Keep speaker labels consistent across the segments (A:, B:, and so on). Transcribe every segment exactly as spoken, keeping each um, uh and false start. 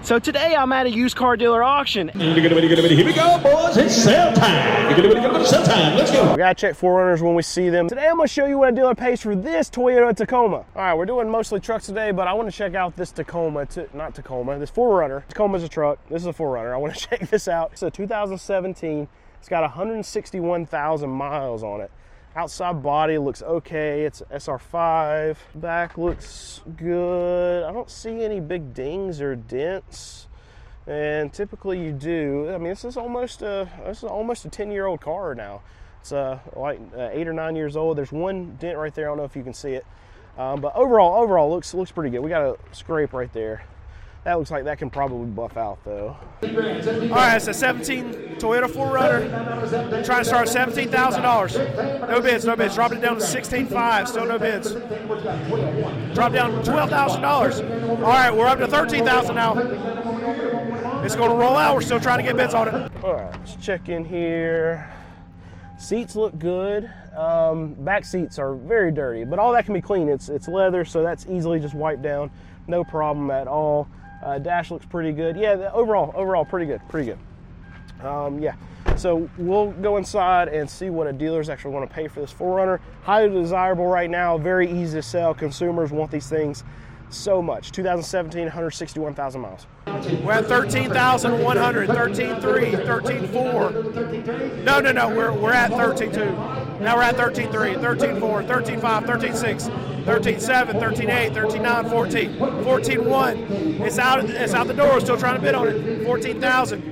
A: So today I'm at a used car dealer auction.
B: Here we go, boys. It's sale time. Sale time. Let's go.
A: We gotta check four runners when we see them. Today I'm gonna show you what a dealer pays for this Toyota Tacoma. All right, we're doing mostly trucks today, but I want to check out this Tacoma, not Tacoma, this four runner. Tacoma's a truck. This is a four runner. I want to check this out. It's a two thousand seventeen. It's got one hundred sixty-one thousand miles on it. Outside body looks okay. It's S R five. Back looks good. I don't see any big dings or dents. And typically you do. I mean, this is almost a this is almost a ten-year-old car now. It's uh, like uh, eight or nine years old. There's one dent right there. I don't know if you can see it. Um, but overall, overall looks looks pretty good. We got a scrape right there. That looks like that can probably buff out though. All right, it's a seventeen Toyota four runner. Trying to start at seventeen thousand dollars. No bids, no bids. Dropped it down to sixteen five, still no bids. Dropped down to twelve thousand dollars. All right, we're up to thirteen thousand dollars now. It's going to roll out. We're still trying to get bids on it. All right, let's check in here. Seats look good. Um, back seats are very dirty, but all that can be clean. It's, it's leather, so that's easily just wiped down. No problem at all. Uh, dash looks pretty good. Yeah, the overall, overall, pretty good, pretty good. Um, yeah, so we'll go inside and see what a dealer's actually want to pay for this four runner. Highly desirable right now, very easy to sell. Consumers want these things so much. two thousand seventeen, one hundred sixty-one thousand miles. We're at thirteen thousand one hundred, thirteen three, thirteen four. No, no, no, we're, we're at thirteen two. Now we're at thirteen three, thirteen four, thirteen five, thirteen six, thirteen seven, thirteen eight, thirteen nine, fourteen, fourteen one. It's out, it's out the door. We're still trying to bid on it. fourteen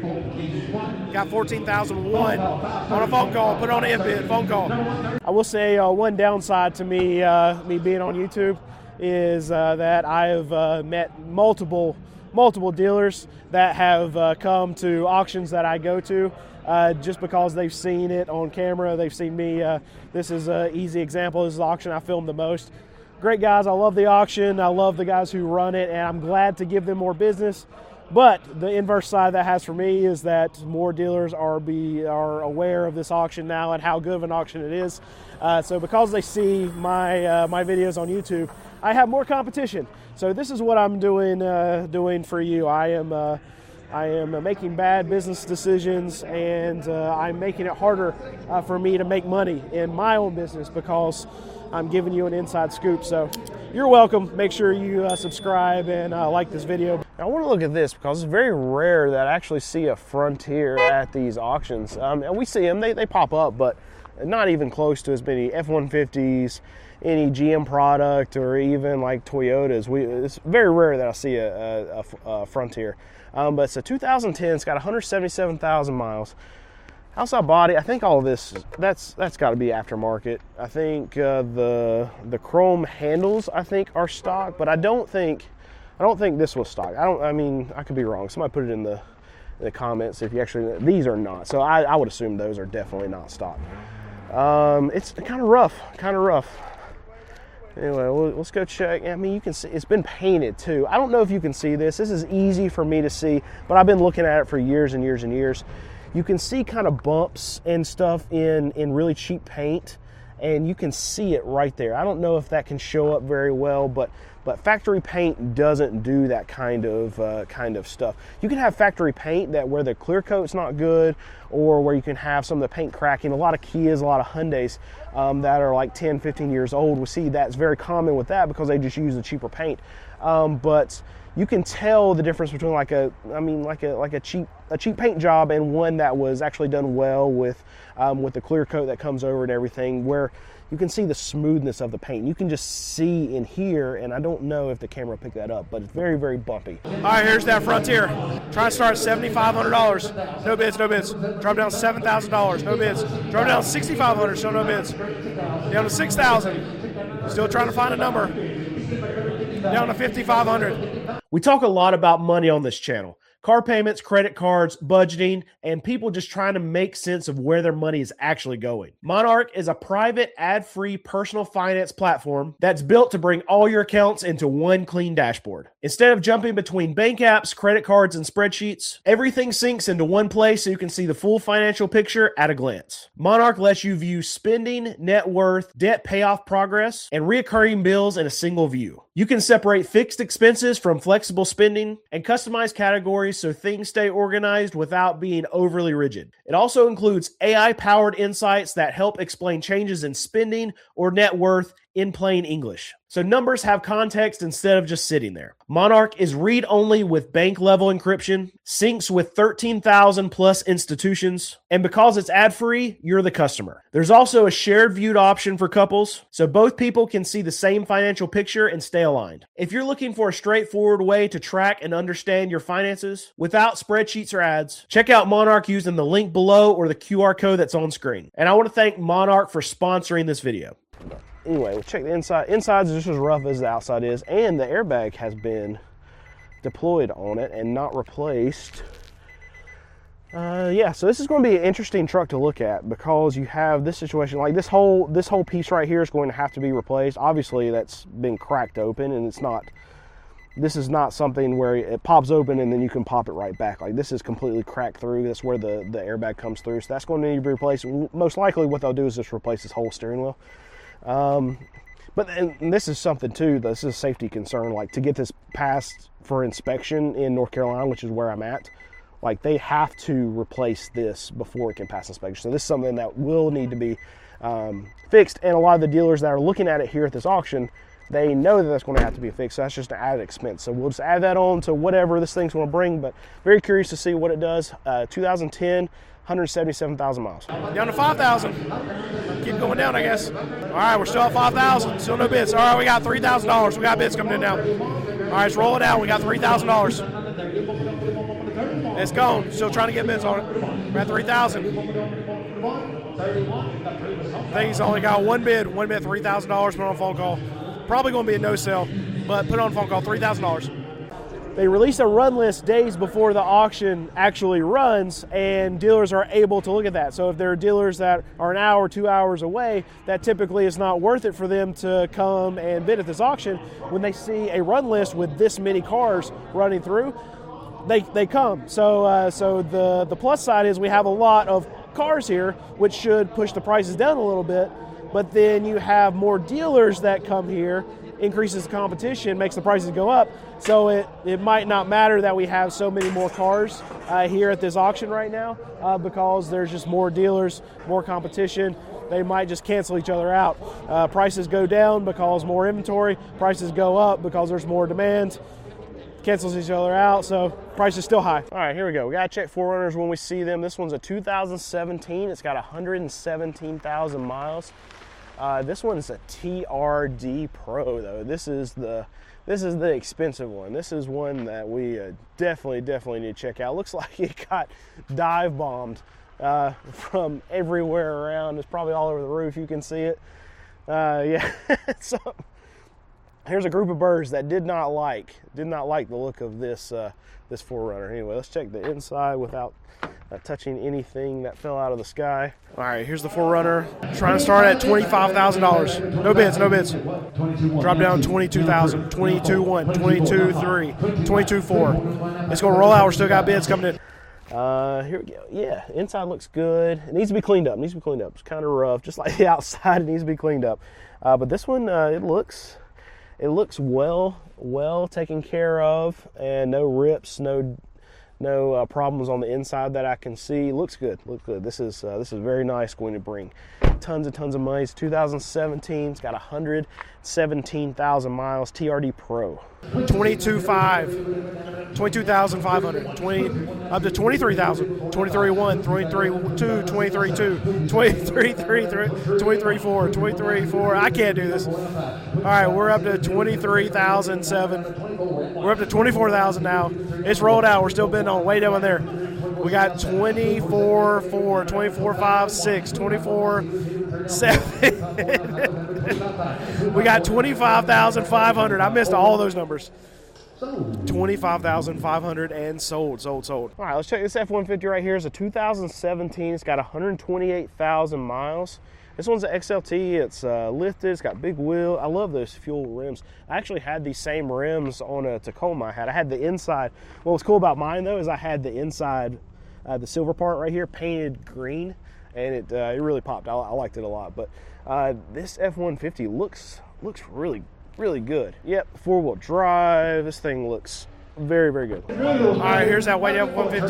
A: thousand. Got fourteen thousand one on a phone call. Put it on an bid, phone call. I will say uh, one downside to me, uh, me being on YouTube is uh, that I have uh, met multiple multiple dealers that have uh, come to auctions that I go to uh, just because they've seen it on camera. They've seen me. Uh, this is an easy example. This is the auction I filmed the most. Great guys. I love the auction. I love the guys who run it, and I'm glad to give them more business. But the inverse side that has for me is that more dealers are be are aware of this auction now and how good of an auction it is. Uh, so because they see my uh, my videos on YouTube, I have more competition. So this is what I'm doing uh, doing for you. I am uh, I am making bad business decisions, and uh, I'm making it harder uh, for me to make money in my own business because I'm giving you an inside scoop. So you're welcome. Make sure you uh, subscribe and uh, like this video. Now, I want to look at this because it's very rare that I actually see a Frontier at these auctions. Um, and we see them, they, they pop up, but not even close to as many F one fifties, any G M product, or even like Toyotas. We, it's very rare that I see a, a, a, a Frontier. Um, but it's a two thousand ten, it's got one hundred seventy-seven thousand miles. Outside body, I think all of this, that's that's got to be aftermarket. I think uh, the the chrome handles, I think, are stock, but I don't think I don't think this was stock. I don't. I mean, I could be wrong. Somebody put it in the in the comments if you actually. These are not. So I, I would assume those are definitely not stock. Um, it's kind of rough, kind of rough. Anyway, let's go check. I mean, you can see it's been painted too. I don't know if you can see this. This is easy for me to see, but I've been looking at it for years and years and years. You can see kind of bumps and stuff in, in really cheap paint, and you can see it right there. I don't know if that can show up very well, but but factory paint doesn't do that kind of uh, kind of stuff. You can have factory paint that where the clear coat's not good, or where you can have some of the paint cracking. A lot of Kias, a lot of Hyundais um, that are like ten, fifteen years old, we see that's very common with that because they just use the cheaper paint. Um, but you can tell the difference between like a, I mean, like a like a cheap a cheap paint job and one that was actually done well with um, with the clear coat that comes over and everything, where you can see the smoothness of the paint. You can just see in here, and I don't know if the camera picked that up, but it's very, very bumpy. All right, here's that Frontier. Trying to start at seven thousand five hundred dollars. No bids, no bids. Drop down to seven thousand dollars. No bids. Drop down to six thousand five hundred dollars. Still no bids. Down to six thousand dollars. Still trying to find a number. Down to fifty-five hundred dollars. We talk a lot about money on this channel. car payments, credit cards, budgeting, and people just trying to make sense of where their money is actually going. Monarch is a private, ad-free personal finance platform that's built to bring all your accounts into one clean dashboard. Instead of jumping between bank apps, credit cards, and spreadsheets, everything syncs into one place so you can see the full financial picture at a glance. Monarch lets you view spending, net worth, debt payoff progress, and recurring bills in a single view. You can separate fixed expenses from flexible spending and customize categories so things stay organized without being overly rigid. It also includes A I-powered insights that help explain changes in spending or net worth in plain English, so numbers have context instead of just sitting there. Monarch is read-only with bank-level encryption, syncs with thirteen thousand plus institutions, and because it's ad-free, you're the customer. There's also a shared viewed option for couples, so both people can see the same financial picture and stay aligned. If you're looking for a straightforward way to track and understand your finances without spreadsheets or ads, check out Monarch using the link below or the Q R code that's on screen. And I want to thank Monarch for sponsoring this video. Anyway, we'll check the inside. Inside's just as rough as the outside is, and the airbag has been deployed on it and not replaced. Uh, yeah, so this is going to be an interesting truck to look at because you have this situation, like this whole this whole piece right here is going to have to be replaced. Obviously, that's been cracked open, and it's not. This is not something where it pops open and then you can pop it right back. Like this is completely cracked through. That's where the the airbag comes through. So that's going to need to be replaced. Most likely, what they'll do is just replace this whole steering wheel. Um, but and this is something too, this is a safety concern, like to get this passed for inspection in North Carolina, which is where I'm at, like they have to replace this before it can pass inspection. So this is something that will need to be um, fixed. And a lot of the dealers that are looking at it here at this auction, they know that that's going to have to be fixed. So that's just an added expense. So we'll just add that on to whatever this thing's going to bring, but very curious to see what it does. Uh, two thousand ten, one hundred seventy-seven thousand miles. Down to five thousand. Keep going down, I guess. All right, we're still at five thousand. Still no bids. All right, we got three thousand dollars. We got bids coming in now. All right, let's roll it out. We got three thousand dollars. It's gone. Still trying to get bids on it. We're at three thousand. I think he's only got one bid. One bid, three thousand dollars. Put on a phone call. Probably going to be a no sale, but put on a phone call. three thousand dollars. They release a run list days before the auction actually runs, and dealers are able to look at that. So if there are dealers that are an hour, two hours away, that typically is not worth it for them to come and bid at this auction. When they see a run list with this many cars running through, they they come. So uh, so the, the plus side is we have a lot of cars here, which should push the prices down a little bit. But then you have more dealers that come here, increases competition, makes the prices go up. So it, it might not matter that we have so many more cars uh, here at this auction right now uh, because there's just more dealers, more competition. They might just cancel each other out. Uh, prices go down because more inventory. Prices go up because there's more demand. Cancels each other out, so price is still high. All right, here we go. We gotta check four runners when we see them. This one's a two thousand seventeen. It's got one hundred seventeen thousand miles. Uh, this one's a T R D Pro though. This is the this is the expensive one. This is one that we uh, definitely definitely need to check out. Looks like it got dive bombed uh, from everywhere around. It's probably all over the roof. You can see it. Uh, yeah. So here's a group of birds that did not like did not like the look of this uh, this four runner. Anyway, let's check the inside without uh, touching anything that fell out of the sky. All right, here's the four runner. Trying to start at twenty-five thousand dollars. No bids, no bids. Drop down twenty-two thousand, twenty-two one, twenty-two three, twenty-two four. It's gonna roll out. We're still got bids coming in. Uh, here we go. Yeah, inside looks good. It needs to be cleaned up. It needs to be cleaned up. It's kind of rough, just like the outside. It needs to be cleaned up. Uh, but this one, uh, it looks. It looks well, well taken care of, and no rips, no, no uh, problems on the inside that I can see. Looks good, looks good. This is uh, this is very nice. Going to bring tons and tons of money. It's two thousand seventeen. It's got one hundred seventeen thousand miles. T R D Pro. twenty-two five, twenty-two thousand five hundred, twenty up to twenty-three thousand, twenty-three one, twenty-three two, twenty-three two, twenty-three three, twenty-three four, twenty-three four. I can't do this. All right, we're up to twenty-three thousand seven. We're up to twenty-four thousand now. It's rolled out. We're still bidding on way down there. We got twenty-four four, twenty-four five, six, twenty-four seven. We got twenty-five thousand five hundred. I missed all those numbers. twenty-five thousand five hundred dollars and sold, sold, sold. All right, let's check this F one fifty right here. It's a two thousand seventeen. It's got one hundred twenty-eight thousand miles. This one's an X L T. It's uh, lifted. It's got big wheel. I love those fuel rims. I actually had these same rims on a Tacoma I had. I had the inside. What was cool about mine, though, is I had the inside, uh, the silver part right here, painted green, and it uh, it really popped. I, I liked it a lot. But uh, this F one fifty looks looks really really good. Yep, four-wheel drive. This thing looks very, very good. All right, here's that white F one fifty.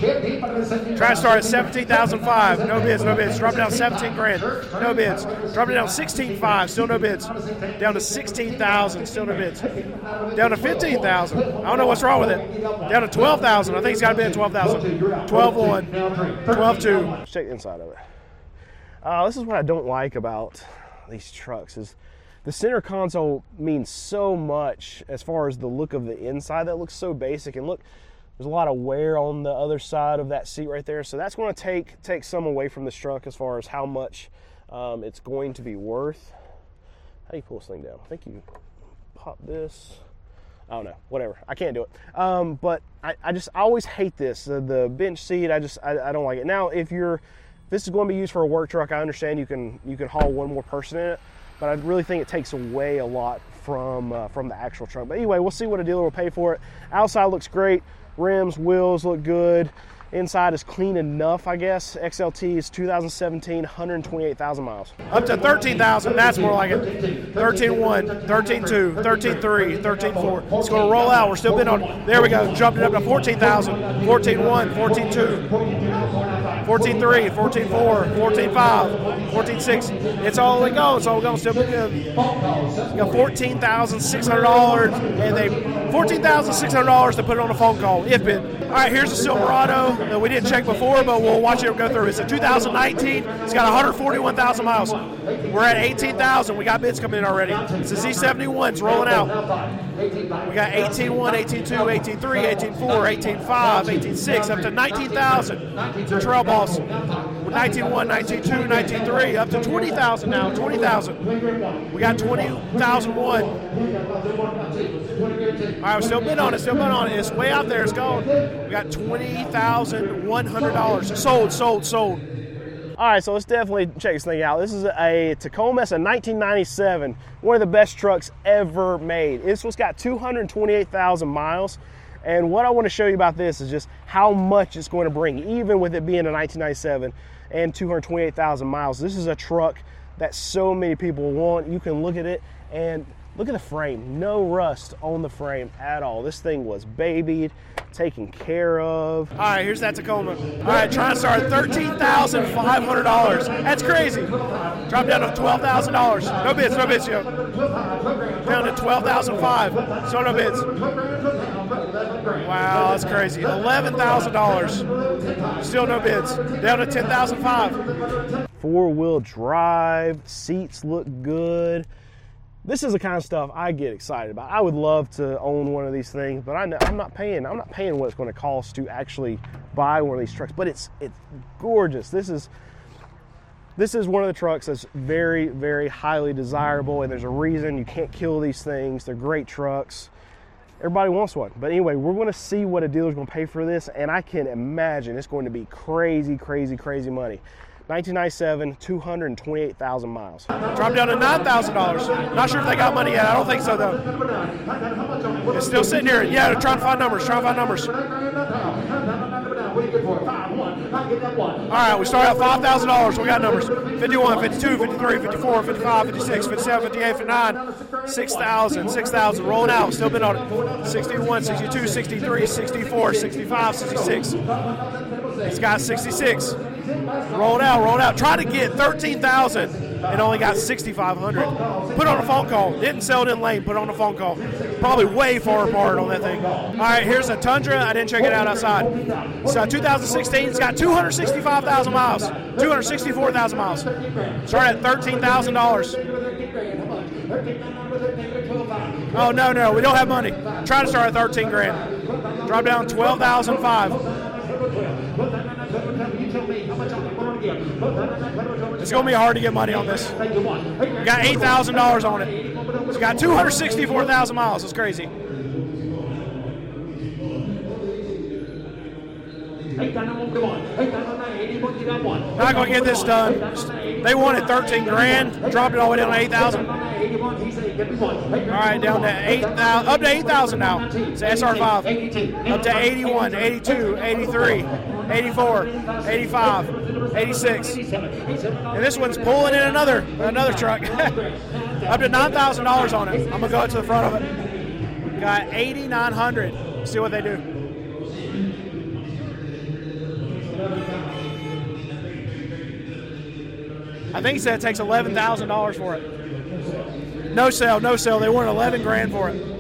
A: Try to start at seventeen thousand five. No bids, no bids. Drop it down seventeen grand. No bids. Drop it down sixteen five. Still no bids. Down to sixteen thousand. Still no bids. Down to fifteen thousand. I don't know what's wrong with it. Down to twelve thousand. I think it's got to be at twelve thousand. twelve one. twelve two. Let's check the inside of it. Uh, this is what I don't like about these trucks is the center console means so much as far as the look of the inside. That looks so basic. And look, there's a lot of wear on the other side of that seat right there. So that's going to take take some away from this truck as far as how much um, it's going to be worth. How do you pull this thing down? I think you pop this. I don't know. Whatever. I can't do it. Um, but I, I just I always hate this. The, the bench seat, I just I, I don't like it. Now, if you're if this is going to be used for a work truck, I understand you can you can haul one more person in it. But I really think it takes away a lot from uh, from the actual truck. But anyway, we'll see what a dealer will pay for it. Outside looks great. Rims, wheels look good. Inside is clean enough, I guess. X L T is two thousand seventeen, one hundred twenty-eight thousand miles. Up to thirteen thousand, that's more like it. thirteen one, thirteen two, thirteen three, thirteen four. It's going to roll out. We're still bidding on. There we go. Jumped it up to fourteen thousand, fourteen one, fourteen two, fourteen three, fourteen four, fourteen five, fourteen six. It's all we go. It's all we go. Still bid good. You got fourteen thousand six hundred dollars, and they fourteen thousand six hundred dollars to put it on a phone call. If bid. All right, here's the Silverado that we didn't check before, but we'll watch it go through. It's a two thousand nineteen. It's got one hundred forty-one thousand miles. We're at eighteen thousand. We got bids coming in already. It's a Z seventy-one. It's rolling out. We got eighteen one, eighteen two, eighteen three, eighteen four, eighteen five, eighteen six, up to nineteen thousand. It's a Trail Boss. nineteen one, nineteen two, nineteen three, up to twenty thousand now. twenty thousand. We got twenty thousand one. All right, we're still bid on it. Still bid on it. It's way out there. It's gone. We got twenty thousand one hundred dollars. Sold, sold, sold. All right, so let's definitely check this thing out. This is a Tacoma. It's a nineteen ninety-seven. One of the best trucks ever made. This one's got two hundred twenty-eight thousand miles. And what I want to show you about this is just how much it's going to bring, even with it being a nineteen ninety-seven and two hundred twenty-eight thousand miles. This is a truck that so many people want. You can look at it and look at the frame. No rust on the frame at all. This thing was babied, taken care of. All right, here's that Tacoma. All right, trying to start at thirteen thousand five hundred dollars. That's crazy. Drop down to twelve thousand dollars. No bids, no bids, yo. Down to twelve thousand five. So no bids. Wow, that's crazy. eleven thousand dollars. Still no bids. Down to ten thousand five. Four-wheel drive. Seats look good. This is the kind of stuff I get excited about. I would love to own one of these things, but I know, I'm not paying. I'm not paying what it's going to cost to actually buy one of these trucks. But it's it's gorgeous. This is this is one of the trucks that's very, very highly desirable, and there's a reason you can't kill these things. They're great trucks. Everybody wants one. But anyway, we're going to see what a dealer's going to pay for this, and I can imagine it's going to be crazy, crazy, crazy money. nineteen ninety-seven, two hundred twenty-eight thousand miles. Drop down to nine thousand dollars. Not sure if they got money yet. I don't think so, though. It's still sitting here. Yeah, they're trying to find numbers. Trying to find numbers. All right, we start at five thousand dollars. We got numbers. fifty-one, fifty-two, fifty-three, fifty-four, fifty-five, fifty-six, fifty-seven, fifty-eight, fifty-nine, six thousand, six thousand. Rolling out. Still been on it. sixty-one, sixty-two, sixty-three, sixty-four, sixty-five, sixty-six. It's got sixty-six. Rolled out, rolled out. Tried to get thirteen thousand and only got sixty-five hundred. Put on a phone call. Didn't sell it in lane. Put on a phone call. Probably way far apart on that thing. All right, here's a Tundra. I didn't check it out outside. It's a two thousand sixteen. It's got two hundred sixty-five thousand miles. two hundred sixty-four thousand miles. Started at thirteen thousand dollars. Oh, no, no. We don't have money. Try to start at thirteen grand. Drop down twelve thousand five. It's going to be hard to get money on this. We got eight thousand dollars on it. It's got two hundred sixty-four thousand miles. It's crazy.
C: Not going to get this done. They wanted thirteen grand, dropped it all the way down to eight thousand. All right, down to eight thousand, up to eight thousand now. It's S R five. Up to eighty-one, eighty-two, eighty-three, eighty-four, eighty-five, eighty-six. And this one's pulling in another another truck. Up to nine thousand dollars on it. I'm going to go to the front of it. Got eighty-nine hundred. See what they do. I think he said it takes eleven thousand dollars for it. No sale, no sale. They wanted eleven grand for it.